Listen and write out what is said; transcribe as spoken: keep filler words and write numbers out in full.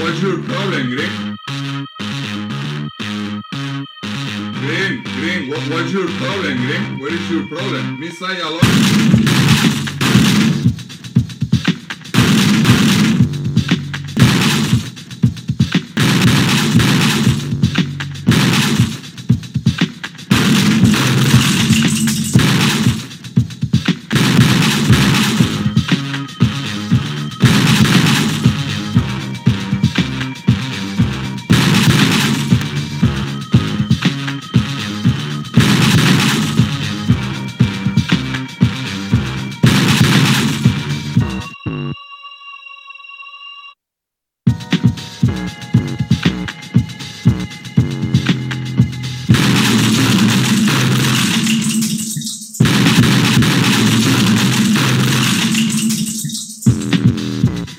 what's your problem, Green? Green, Green, what, what's your problem, Green? What is your problem? Miss I alone?